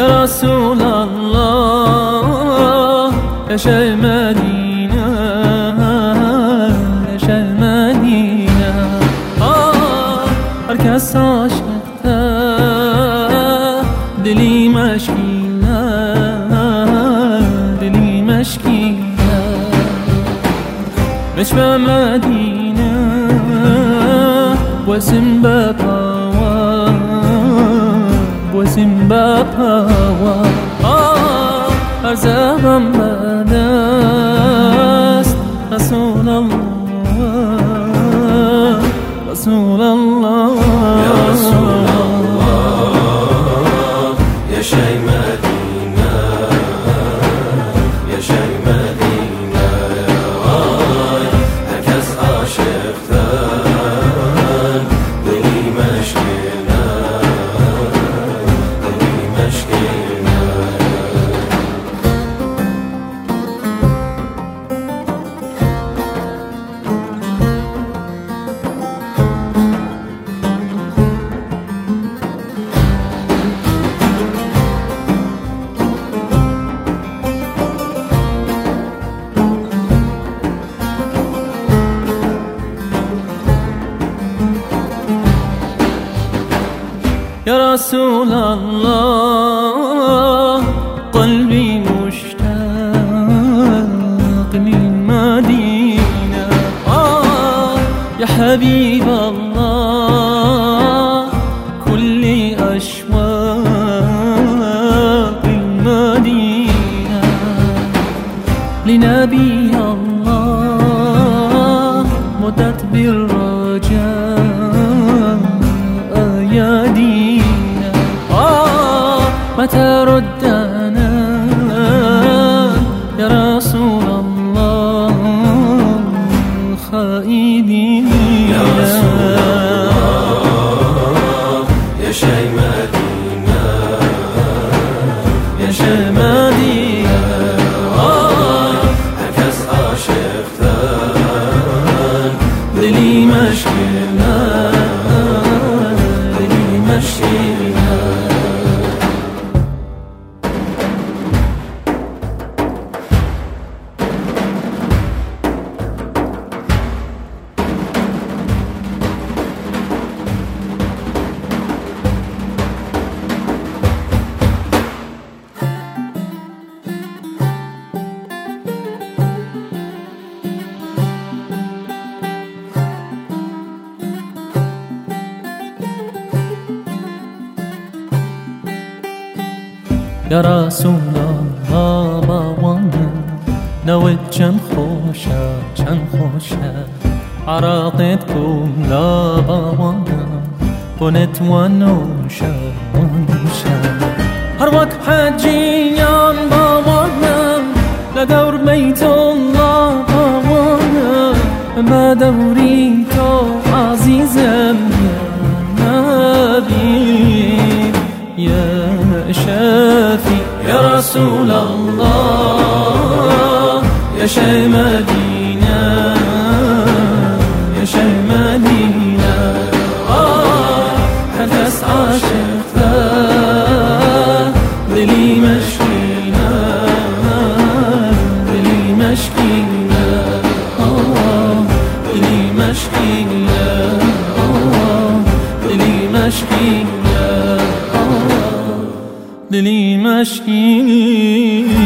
يا رسول الله يا شيخ المدينة يا شيخ المدينة هركس عاشقته دلی مشکینه دلی مشکینه مش به مدینه واسم بپاوا واسم بپاوا هر زبان بدست رسول الله رسول الله يا رسول الله يا شيخ مدينة يا شيخ مدينة هركز عاشقتن دلی مشکینه دلی مشکینه يا رسول الله قلبي مشتاق للمدينة يا حبيب الله كل أشواق المدينة لنبي الله مدت بالرجاء يا دينا متى ردنا يا رسول الله خائدين يا رسول الله يا شيخ مدينة يا شيخ مدينة هركز عاشقتن دلی مشکینه دلی مشکینه يا رسول الله باوانا نوت چند خوشه عراقت کن لا باوانا ونتوانوشه هر وقت حجيان باوانا لدور بيت الله باوانا ما دوري تو عزيزم يا نبي يا شافي يا رسول الله يا شيخ مدينة يا شيخ مدينة هركز عاشقته دلی مشکینه دلی مشکینه دلی مشکینه دلی مشکینه دلی مشکینه